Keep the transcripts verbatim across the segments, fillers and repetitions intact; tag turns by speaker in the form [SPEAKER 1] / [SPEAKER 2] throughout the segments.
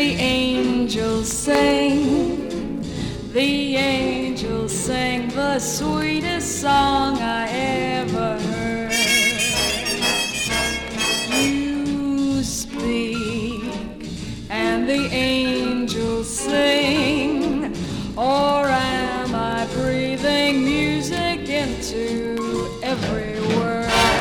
[SPEAKER 1] the angels sing, the angels sing the sweetest song I ever heard. You speak and the angels sing, or am I breathing music into every word?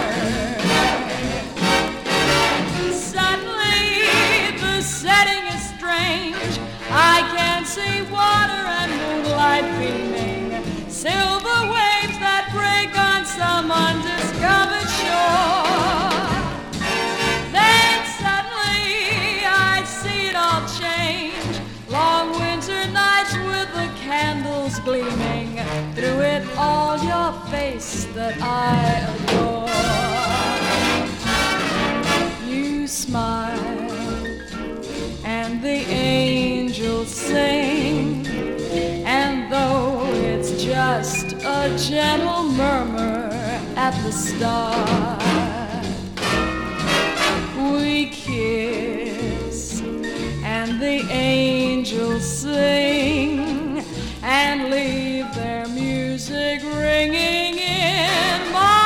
[SPEAKER 1] I can see water and moonlight beaming, silver waves that break on some undiscovered shore. Then suddenly I see it all change, long winter nights with the candles gleaming, through it all your face that I adore. You smile and the angels sing, and though it's just a gentle murmur at the start, we kiss and the angels sing and leave their music ringing in my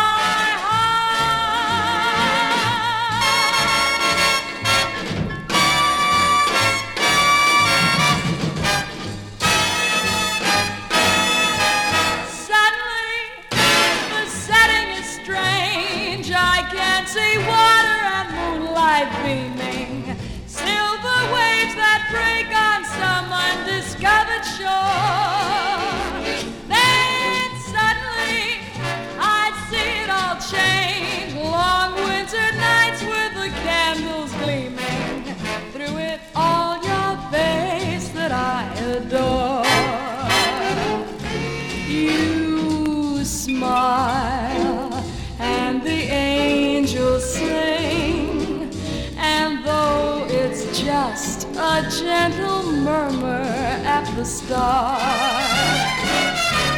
[SPEAKER 1] see water and moonlight beaming, silver waves that break on some undiscovered shore. Then suddenly I see it all change, long winter nights with the candles gleaming, through it all your face that I adore. You smile and the angels sing, and though it's just a gentle murmur at the start,